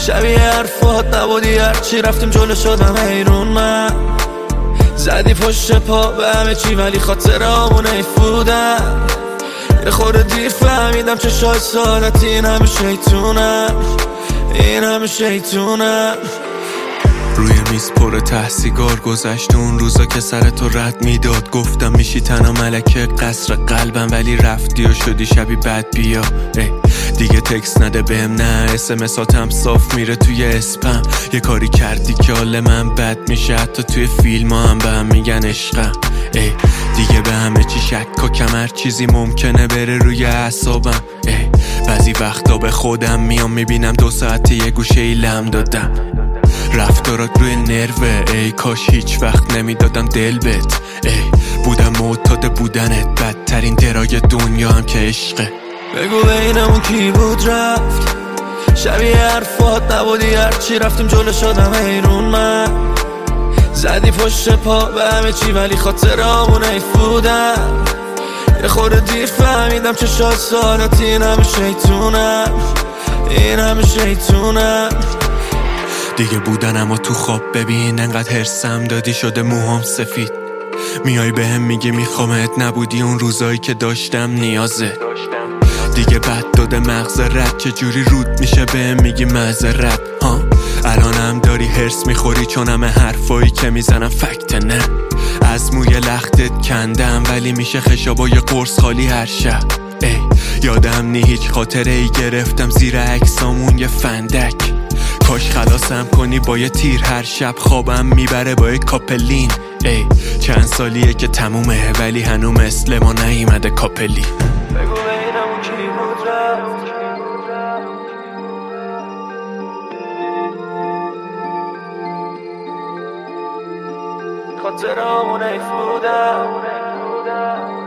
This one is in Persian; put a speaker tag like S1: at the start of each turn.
S1: شبیه حرفات نبودی، هرچی رفتیم جلو شدم حیرون من. زدی پشت پا به همه چی ولی خاطرامون ایفودن. یه خورده دیر فهمیدم چه شای سادت این همه شیطونم، این همه شیطونم.
S2: روی میز پر ته سیگار گذشت اون روزا که سر تو رد میداد. گفتم میشی تنها ملکه قصر قلبم ولی رفتی و شدی شبی بد بیا. دیگه تکس نده بهم، نه اسمساتم صاف میره توی اسپم. یه کاری کردی که حال من بد میشه، حتی توی فیلم هم به هم میگن عشقم. دیگه به همه چی شک و کمر چیزی ممکنه بره روی اعصابم. بعضی وقتا به خودم میام میبینم 2 ساعت یه گوشه ای لم دادم. رفتارات روی نروه، ای کاش هیچ وقت نمیدادم دل بهت. بودم معتاد بودنت، بدترین درای دنیا هم که عشقه.
S1: بگو بینمون کی بود رفت، شبیه حرفات نبودی، هرچی رفتیم جلو شدم حیرون من. زدی پشت پا به همه چی ولی خاطرامون ایفودن. یه خورده دیر فهمیدم چه شاد سادت این همه شیطونم، این همه شیطونم.
S2: دیگه بودنم و تو خواب ببین، انقدر هرسم دادی شده موهام سفید. میای بهم میگی میخوامت، نبودی اون روزایی که داشتم نیازه. دیگه بد داده مغز رد، چجوری رود میشه بهم میگی معذرت. الانم داری هرس میخوری چون همه حرفایی که میزنم فکت نه. از موی لختت کندم ولی میشه خشابای قرص خالی هر شب. یادم نی هیچ خاطره ای گرفتم زیر عکسامون یه فندک. کاش خلاصم کنی با یه تیر هر شب، خوابم میبره با یه کاپلین. چند سالیه که تمومه ولی هنو مثل ما نیومده کاپلی.
S1: بگو بینمون کی بود رفت، خاطرامون ایفودن.